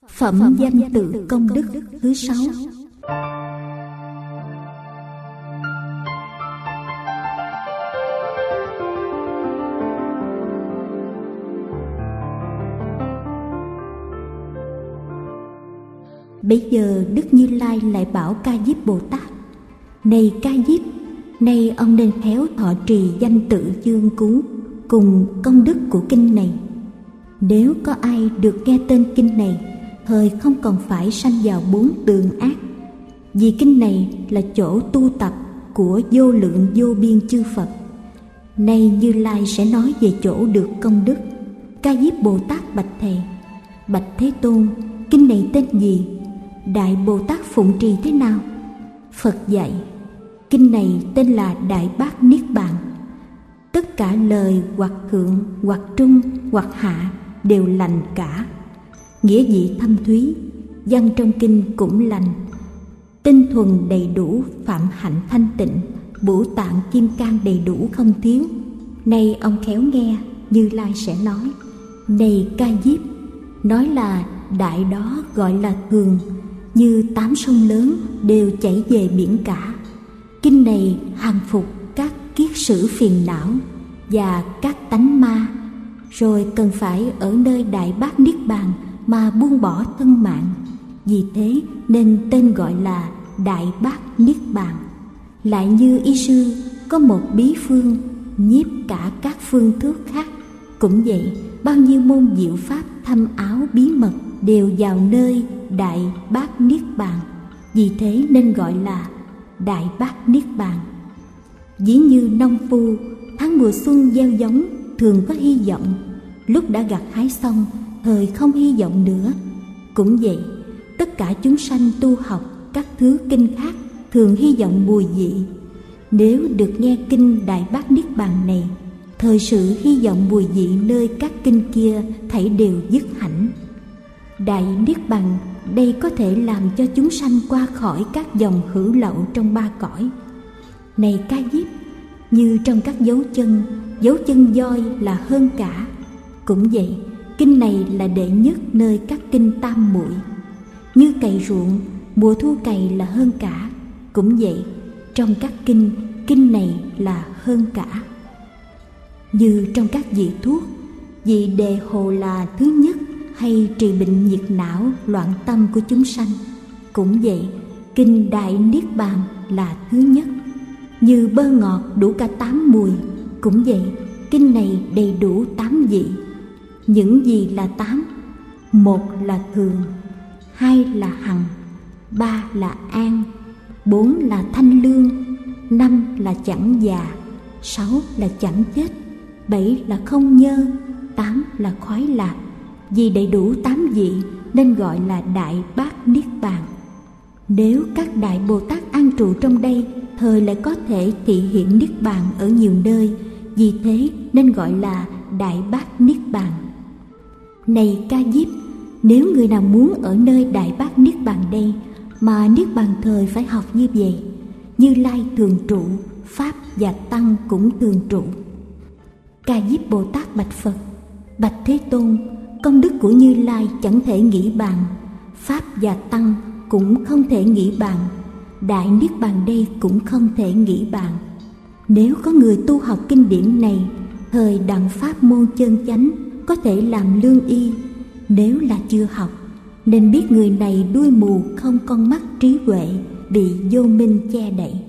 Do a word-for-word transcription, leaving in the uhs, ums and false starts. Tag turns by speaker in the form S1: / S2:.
S1: Phẩm danh tự công đức thứ sáu. Bấy giờ Đức Như Lai lại bảo Ca Diếp Bồ Tát: Này Ca Diếp, nay ông nên khéo thọ trì danh tự chương cứu cùng công đức của kinh này. Nếu có ai được nghe tên kinh này, thời không còn phải sanh vào bốn tường ác, vì kinh này là chỗ tu tập của vô lượng vô biên chư Phật. Nay Như Lai sẽ nói về chỗ được công đức. Ca Diếp Bồ Tát bạch Thầy: Bạch Thế Tôn, kinh này tên gì? Đại Bồ Tát phụng trì thế nào? Phật dạy: Kinh này tên là Đại Bát Niết Bàn. Tất cả lời hoặc thượng, hoặc trung, hoặc hạ đều lành cả. Nghĩa vị thâm thúy, văn trong kinh cũng lành. Tinh thuần đầy đủ, phạm hạnh thanh tịnh, bổ tạng kim cang đầy đủ không thiếu. Nay ông khéo nghe, Như Lai sẽ nói: Này Ca Diếp, nói là đại đó gọi là thường, như tám sông lớn đều chảy về biển cả. Kinh này hàng phục các kiết sử phiền não và các tánh ma, rồi cần phải ở nơi Đại Bát Niết Bàn mà buông bỏ thân mạng. Vì thế nên tên gọi là Đại Bát Niết Bàn. Lại như y sư có một bí phương nhiếp cả các phương thuốc khác, cũng vậy, bao nhiêu môn diệu pháp thâm áo bí mật đều vào nơi Đại Bát Niết Bàn. Vì thế nên gọi là Đại Bát Niết Bàn. Ví như nông phu tháng mùa xuân gieo giống thường có hy vọng, lúc đã gặt hái xong thời không hy vọng nữa. Cũng vậy, tất cả chúng sanh tu học các thứ kinh khác thường hy vọng mùi vị. Nếu được nghe kinh Đại Bát Niết Bàn này, thời sự hy vọng mùi vị nơi các kinh kia thảy đều dứt hẳn. Đại Niết Bàn đây có thể làm cho chúng sanh qua khỏi các dòng hữu lậu trong ba cõi. Này Ca Diếp, như trong các dấu chân, dấu chân voi là hơn cả. Cũng vậy, kinh này là đệ nhất nơi các kinh tam muội. Như cày ruộng, mùa thu cày là hơn cả. Cũng vậy, trong các kinh, kinh này là hơn cả. Như trong các vị thuốc, vị đề hồ là thứ nhất, hay trị bệnh nhiệt não, loạn tâm của chúng sanh. Cũng vậy, kinh Đại Niết Bàn là thứ nhất. Như bơ ngọt đủ cả tám mùi. Cũng vậy, kinh này đầy đủ tám vị. Những gì là tám? Một là thường, hai là hằng, ba là an, bốn là thanh lương, năm là chẳng già, sáu là chẳng chết, bảy là không nhơ, tám là khoái lạc. Vì đầy đủ tám vị nên gọi là Đại Bát Niết Bàn. Nếu các Đại Bồ Tát an trụ trong đây, thời lại có thể thị hiện Niết Bàn ở nhiều nơi. Vì thế nên gọi là Đại Bát Niết Bàn. Này Ca Diếp, nếu người nào muốn ở nơi Đại Bát Niết Bàn đây, mà Niết Bàn thời phải học như vậy: Như Lai thường trụ, Pháp và Tăng cũng thường trụ. Ca Diếp Bồ Tát bạch Phật: Bạch Thế Tôn, công đức của Như Lai chẳng thể nghĩ bàn, Pháp và Tăng cũng không thể nghĩ bàn, Đại Niết Bàn đây cũng không thể nghĩ bàn. Nếu có người tu học kinh điển này, thời đặng pháp môn chân chánh, có thể làm lương y. Nếu là chưa học, nên biết người này đuôi mù, không con mắt trí huệ, bị vô minh che đậy.